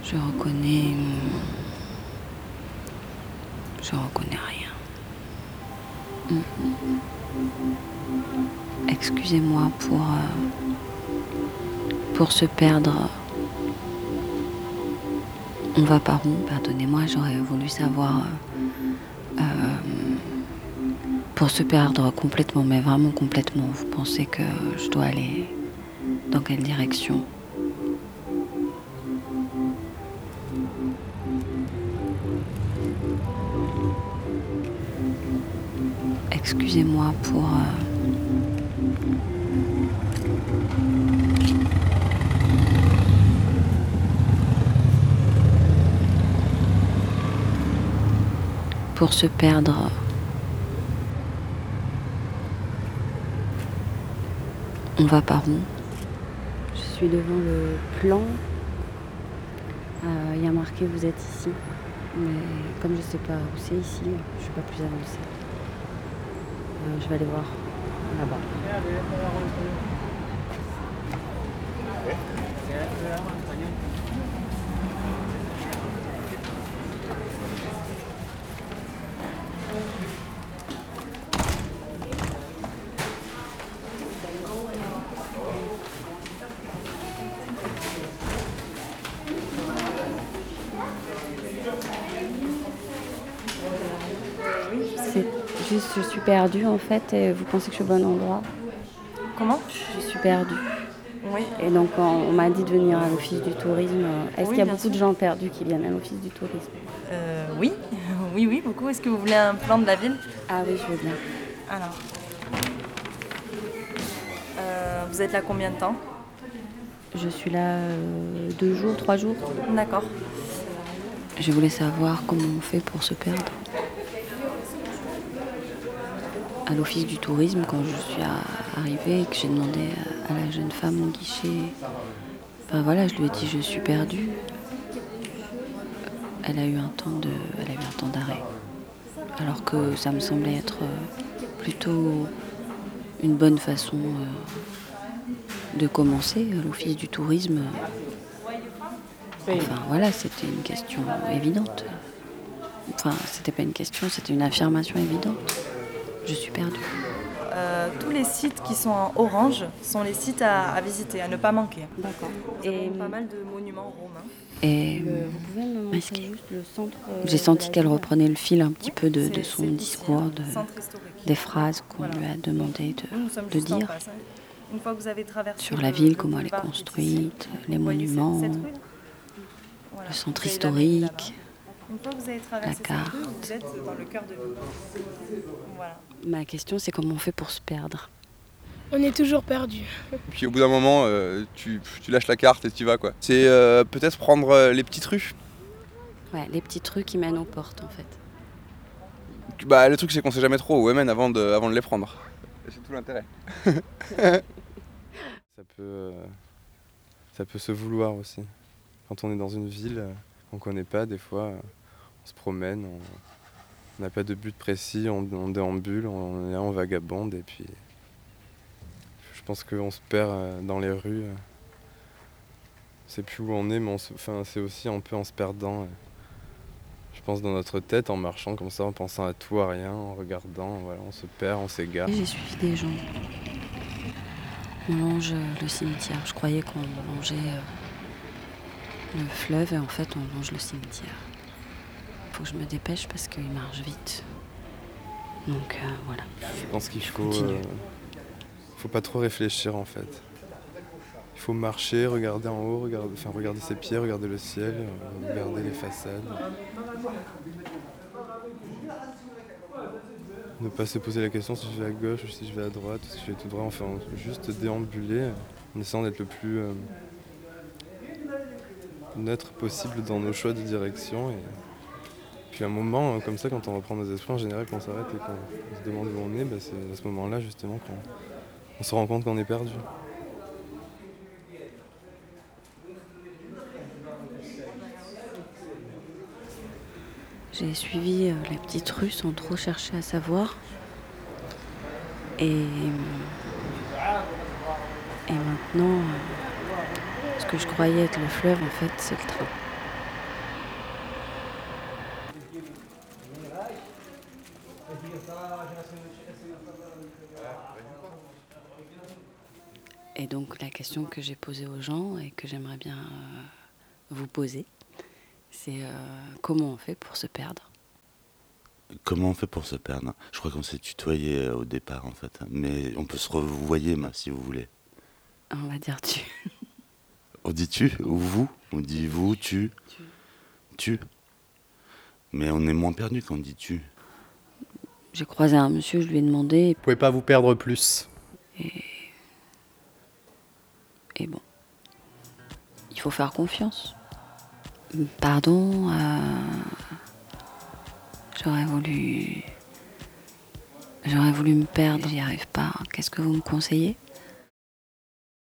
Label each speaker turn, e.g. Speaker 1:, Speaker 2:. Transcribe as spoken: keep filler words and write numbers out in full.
Speaker 1: Je reconnais... Je reconnais rien. Mm. Excusez-moi pour... euh, pour se perdre. On va par où? Pardonnez-moi, j'aurais voulu savoir... Euh, pour se perdre complètement, mais vraiment complètement. Vous pensez que je dois aller dans quelle direction? Excusez-moi pour... Euh, pour se perdre. On va par où? Je suis devant le plan. Il euh, y a marqué vous êtes ici. Mais comme je ne sais pas où c'est ici, je ne suis pas plus avancée. Euh, je vais aller voir là-bas. C'est juste, je suis perdue en fait, et vous pensez que je suis au bon endroit?
Speaker 2: Comment?
Speaker 1: Je suis perdue.
Speaker 2: Oui.
Speaker 1: Et donc on, on m'a dit de venir à l'office du tourisme. Est-ce
Speaker 2: Oui,
Speaker 1: qu'il y a
Speaker 2: bien
Speaker 1: beaucoup
Speaker 2: sûr.
Speaker 1: de gens perdus qui viennent à l'office du tourisme?
Speaker 2: euh, Oui, oui, oui, beaucoup. Est-ce que vous voulez un plan de la ville?
Speaker 1: Ah oui, je veux bien.
Speaker 2: Alors, euh, vous êtes là combien de temps?
Speaker 1: Je suis là euh, deux jours, trois jours.
Speaker 2: D'accord.
Speaker 1: Je voulais savoir comment on fait pour se perdre. À l'office du tourisme, quand je suis arrivée et que j'ai demandé à la jeune femme au guichet, ben voilà, je lui ai dit je suis perdue. Elle a eu un temps de, elle a eu un temps d'arrêt, alors que ça me semblait être plutôt une bonne façon de commencer à l'office du tourisme. Enfin voilà, c'était une question évidente. Enfin, c'était pas une question, c'était une affirmation évidente. Je suis perdue.
Speaker 2: Euh, tous les sites qui sont en orange sont les sites à, à visiter, à ne pas manquer.
Speaker 1: D'accord.
Speaker 2: Nous avons pas mal de monuments romains.
Speaker 1: Et
Speaker 2: Euh, vous pouvez me montrer juste
Speaker 1: le centre euh, j'ai senti qu'elle reprenait le fil un petit oui, peu de, de son discours, de, des phrases qu'on voilà. lui a demandé de, nous, nous de dire. Face, hein.
Speaker 2: Une fois que vous avez traversé
Speaker 1: sur la ville, comment elle est construite, ici, les monuments, cette, cette voilà. le centre historique,
Speaker 2: une fois que vous avez traversé
Speaker 1: la carte.
Speaker 2: Cette rue, vous êtes dans le cœur de ville. Voilà.
Speaker 1: Ma question, c'est comment on fait pour se perdre?
Speaker 3: On est toujours perdu.
Speaker 4: Puis au bout d'un moment, euh, tu, tu lâches la carte et tu y vas, quoi. C'est euh, peut-être prendre euh, les petites rues.
Speaker 1: Ouais, les petites rues qui mènent aux portes, en fait.
Speaker 4: Bah, le truc, c'est qu'on sait jamais trop où elles mènent avant de, avant de les prendre. Et c'est tout l'intérêt. ça, peut, euh, ça peut se vouloir aussi. Quand on est dans une ville qu'on connaît pas, des fois, on se promène, on n'a pas de but précis, on, on déambule, on est là, on vagabonde, et puis... Je pense qu'on se perd dans les rues. C'est plus où on est, mais on se... enfin, c'est aussi un peu en se perdant. Je pense dans notre tête, en marchant comme ça, en pensant à tout, à rien, en regardant. Voilà, on se perd, on s'égare.
Speaker 1: J'ai suivi des gens. On longe le cimetière. Je croyais qu'on longeait le fleuve et en fait on longe le cimetière. Faut que je me dépêche parce qu'il marche vite. Donc euh, voilà.
Speaker 4: Je pense qu'il faut... Euh... faut pas trop réfléchir en fait. Il faut marcher, regarder en haut, regarder, enfin, regarder ses pieds, regarder le ciel, regarder les façades. Ne pas se poser la question si je vais à gauche ou si je vais à droite, ou si je vais tout droit. Enfin, juste déambuler en essayant d'être le plus euh, neutre possible dans nos choix de direction. Et puis à un moment comme ça, quand on reprend nos esprits, en général, quand on s'arrête et qu'on se demande où on est, bah, c'est à ce moment-là justement qu'on on se rend compte qu'on est perdu.
Speaker 1: J'ai suivi euh, les petites rues sans trop chercher à savoir. Et, et maintenant, euh, ce que je croyais être le fleuve, en fait, c'est le train. Et donc la question que j'ai posée aux gens et que j'aimerais bien euh, vous poser, c'est euh, comment on fait pour se perdre?
Speaker 5: Comment on fait pour se perdre? Je crois qu'on s'est tutoyé euh, au départ en fait, mais on peut se revoyer ma, si vous voulez.
Speaker 1: On va dire tu.
Speaker 5: On dit tu ou vous? On dit vous, tu,
Speaker 1: Tu.
Speaker 5: tu. Mais on est moins perdu quand on dit tu.
Speaker 1: J'ai croisé un monsieur, je lui ai demandé,
Speaker 6: Vous pouvez pas vous perdre plus.
Speaker 1: et, et bon, il faut faire confiance. Pardon, euh, j'aurais voulu, j'aurais voulu me perdre, j'y arrive pas. Qu'est-ce que vous me conseillez?